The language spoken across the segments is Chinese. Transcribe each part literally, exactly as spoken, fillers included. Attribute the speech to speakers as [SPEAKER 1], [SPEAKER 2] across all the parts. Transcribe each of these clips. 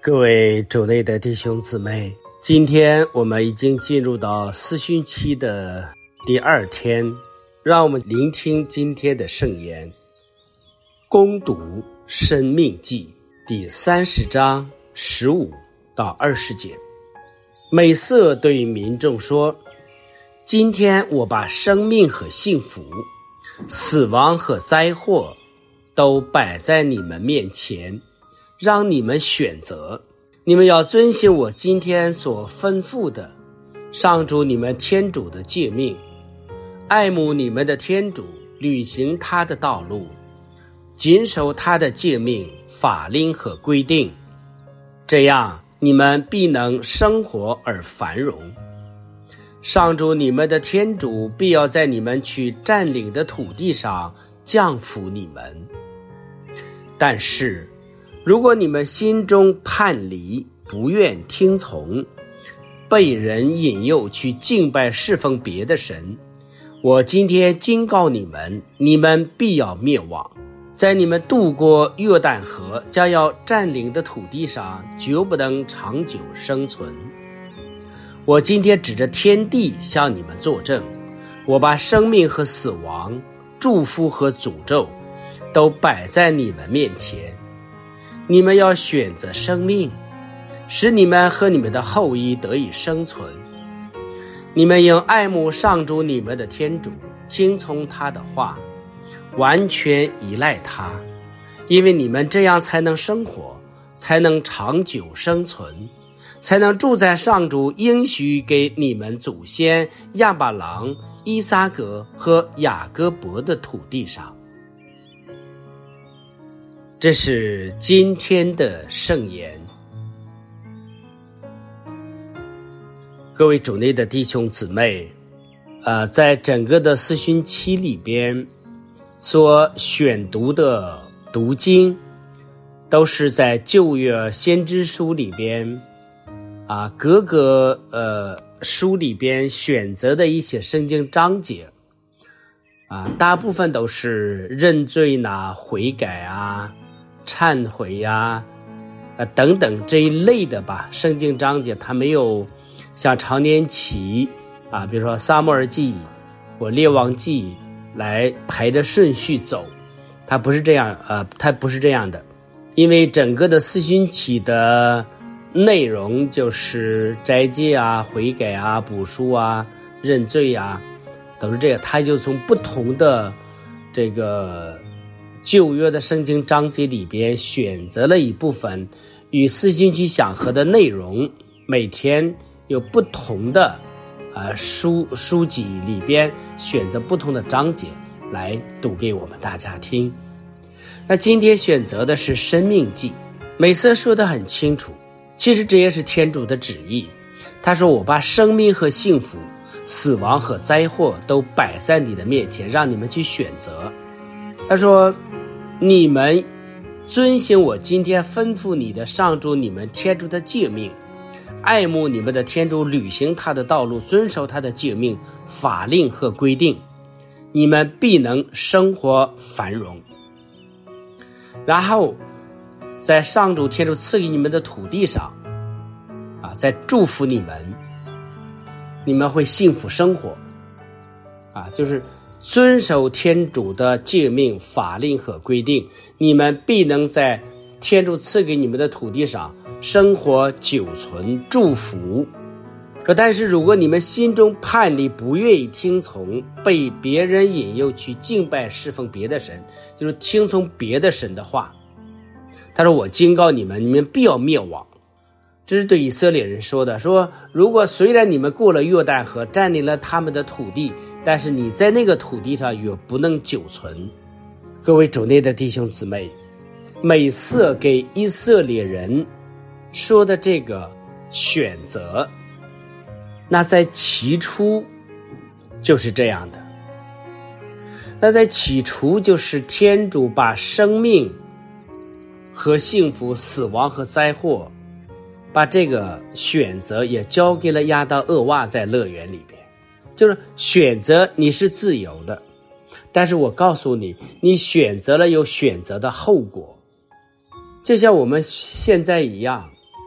[SPEAKER 1] 各位主内的弟兄姊妹，今天我们已经进入到四旬期的第二天，让我们聆听今天的圣言。攻读申命记第三十章十五到二十节。美色对民众说，今天我把生命和幸福、死亡和灾祸都摆在你们面前，让你们选择。你们要遵循我今天所吩咐的上主你们天主的诫命，爱慕你们的天主，履行他的道路，谨守他的诫命、法令和规定，这样你们必能生活而繁荣。上主你们的天主必要在你们去占领的土地上降福你们。但是如果你们心中叛离，不愿听从，被人引诱去敬拜侍奉别的神，我今天警告你们，你们必要灭亡。在你们渡过约旦河将要占领的土地上，绝不能长久生存。我今天指着天地向你们作证，我把生命和死亡、祝福和诅咒都摆在你们面前。你们要选择生命，使你们和你们的后裔得以生存。你们应爱慕上主你们的天主，听从他的话，完全依赖他，因为你们这样才能生活，才能长久生存，才能住在上主应许给你们祖先亚巴郎、伊撒格和雅各伯的土地上。这是今天的圣言。各位主内的弟兄姊妹，呃，在整个的四旬期里边所选读的读经，都是在旧约先知书里边啊，各个呃书里边选择的一些圣经章节啊，大部分都是认罪呐、悔改啊、忏悔呀、啊、等等这一类的吧。圣经章节它没有像常年期啊，比如说撒母耳记或列王记来排着顺序走，它不是这样，呃，它不是这样的。因为整个的四旬期的内容就是斋戒啊、悔改啊、补赎啊、认罪啊，都是这样。它就从不同的这个旧约的圣经章节里边选择了一部分与四旬期相合的内容，每天有不同的呃书书籍里边选择不同的章节来读给我们大家听。那今天选择的是申命记，美色说得很清楚，其实这也是天主的旨意。他说，我把生命和幸福、死亡和灾祸都摆在你的面前，让你们去选择。他说，你们遵循我今天吩咐你的上主你们天主的诫命，爱慕你们的天主，履行他的道路，遵守他的诫命、法令和规定，你们必能生活繁荣。然后在上主天主赐给你们的土地上啊，在祝福你们，你们会幸福生活啊，就是遵守天主的诫命、法令和规定，你们必能在天主赐给你们的土地上生活久存，祝福。说，但是如果你们心中叛离，不愿意听从，被别人引诱去敬拜侍奉别的神，就是听从别的神的话，他说，我警告你们，你们必要灭亡。这是对以色列人说的，说如果虽然你们过了约旦河，占领了他们的土地，但是你在那个土地上也不能久存。各位主内的弟兄姊妹，美色给以色列人说的这个选择，那在起初就是这样的。那在起初就是天主把生命和幸福、死亡和灾祸，把这个选择也交给了亚当、厄娃在乐园里边。就是选择你是自由的，但是我告诉你，你选择了有选择的后果。就像我们现在一样，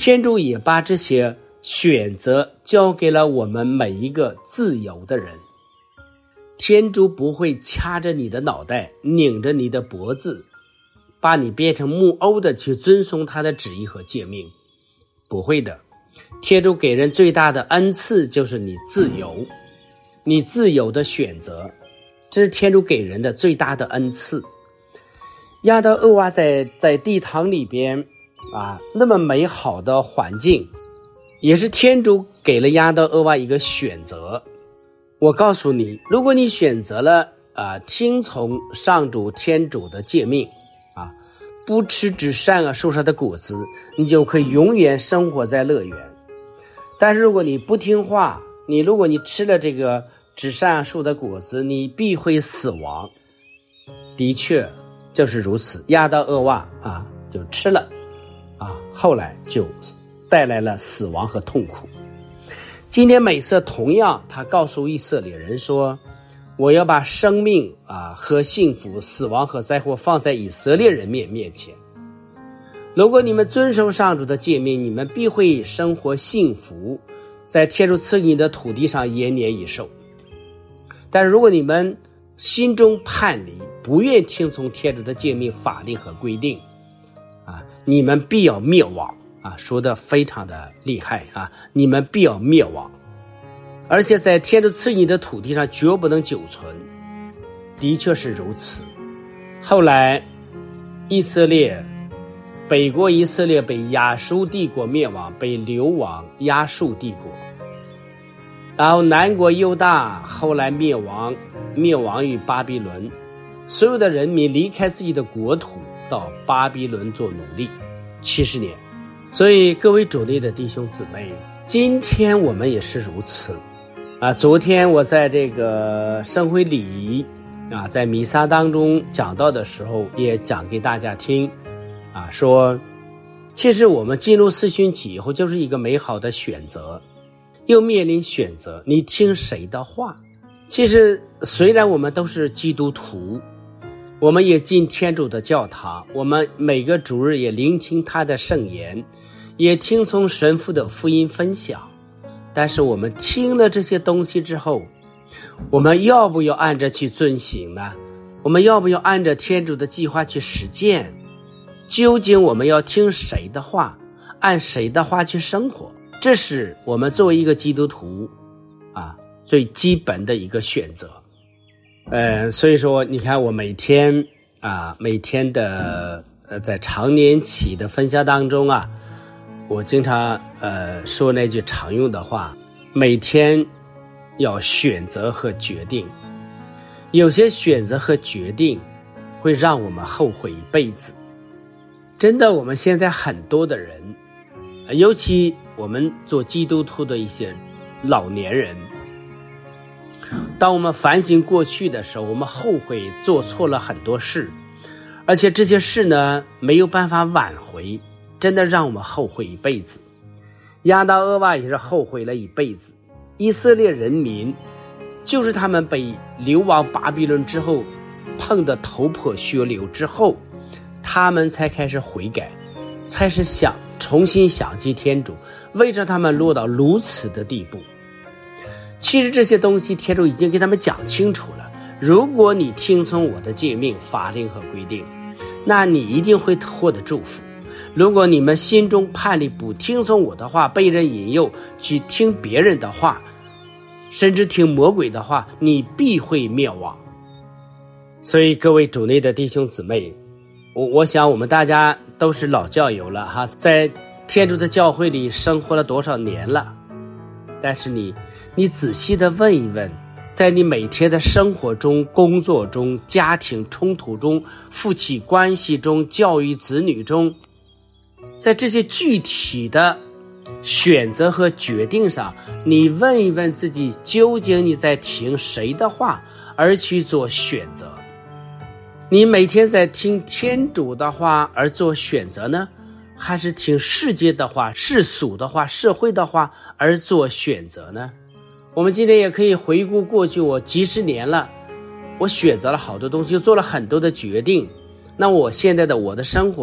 [SPEAKER 1] 天主也把这些选择交给了我们每一个自由的人。天主不会掐着你的脑袋，拧着你的脖子，把你变成木偶的去遵从他的旨意和诫命，不会的。天主给人最大的恩赐就是你自由，你自由的选择，这是天主给人的最大的恩赐。亚当厄娃在在地堂里边啊，那么美好的环境，也是天主给了亚当厄娃一个选择。我告诉你，如果你选择了啊听从上主天主的诫命啊，不吃指善恶树上的果子，你就可以永远生活在乐园。但是如果你不听话，你如果你吃了这个指善恶树的果子，你必会死亡。的确就是如此，亚当厄娃啊就吃了啊，后来就带来了死亡和痛苦。今天美色同样，他告诉以色列人说，我要把生命啊和幸福、死亡和灾祸放在以色列人面面前。如果你们遵守上主的诫命，你们必会生活幸福，在天主赐你的土地上延年益寿。但是如果你们心中叛离，不愿听从天主的诫命、法令和规定啊，你们必要灭亡啊，说得非常的厉害啊！你们必要灭亡，而且在天主赐你的土地上绝不能久存。的确是如此。后来以色列北国以色列被亚述帝国灭亡，被流亡亚述帝国。然后南国犹大后来灭亡，灭亡于巴比伦，所有的人民离开自己的国土，到巴比伦做奴隶七十年。所以各位主内的弟兄姊妹，今天我们也是如此啊。昨天我在这个圣会礼仪啊，在弥撒当中讲到的时候，也讲给大家听啊，说其实我们进入四旬期以后就是一个美好的选择，又面临选择，你听谁的话？其实虽然我们都是基督徒，我们也进天主的教堂，我们每个主日也聆听他的圣言，也听从神父的福音分享，但是我们听了这些东西之后，我们要不要按着去遵行呢？我们要不要按着天主的计划去实践？究竟我们要听谁的话，按谁的话去生活？这是我们作为一个基督徒啊最基本的一个选择。呃，所以说你看我每天啊每天的呃在常年期的分享当中啊，我经常呃说那句常用的话，每天要选择和决定。有些选择和决定会让我们后悔一辈子。真的，我们现在很多的人，尤其我们做基督徒的一些老年人，当我们反省过去的时候，我们后悔做错了很多事，而且这些事呢没有办法挽回，真的让我们后悔一辈子。亚当厄娃也是后悔了一辈子。以色列人民就是他们被流亡巴比伦之后，碰得头破血流之后，他们才开始悔改，才是想重新想起天主，为什么他们落到如此的地步。其实这些东西天主已经给他们讲清楚了，如果你听从我的诫命、法令和规定，那你一定会获得祝福。如果你们心中叛逆，不听从我的话，被人引诱去听别人的话，甚至听魔鬼的话，你必会灭亡。所以各位主内的弟兄姊妹，我我想我们大家都是老教友了哈，在天主的教会里生活了多少年了，但是你你仔细的问一问，在你每天的生活中、工作中、家庭冲突中、夫妻关系中、教育子女中，在这些具体的选择和决定上，你问一问自己，究竟你在听谁的话而去做选择？你每天在听天主的话而做选择呢，还是听世界的话、世俗的话、社会的话而做选择呢？我们今天也可以回顾过去，我几十年了，我选择了好多东西，做了很多的决定，那我现在的我的生活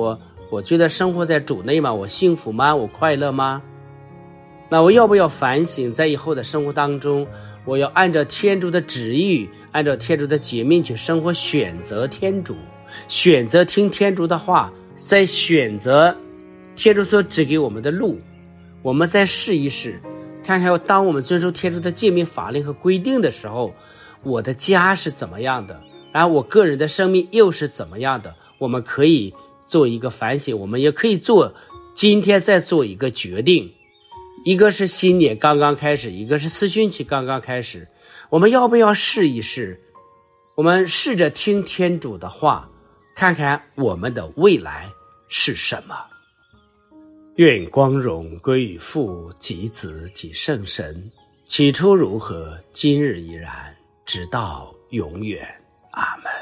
[SPEAKER 1] 我觉得生活在主内吗？我幸福吗？我快乐吗？那我要不要反省，在以后的生活当中，我要按照天主的旨意，按照天主的诫命去生活，选择天主，选择听天主的话，再选择天主所指给我们的路，我们再试一试，看看当我们遵守天主的诫命、法令和规定的时候，我的家是怎么样的，然后我个人的生命又是怎么样的，我们可以做一个反省，我们也可以做今天再做一个决定。一个是新年刚刚开始，一个是四旬期刚刚开始，我们要不要试一试？我们试着听天主的话，看看我们的未来是什么。愿光荣归于父及子及圣神，起初如何，今日依然，直到永远。阿们。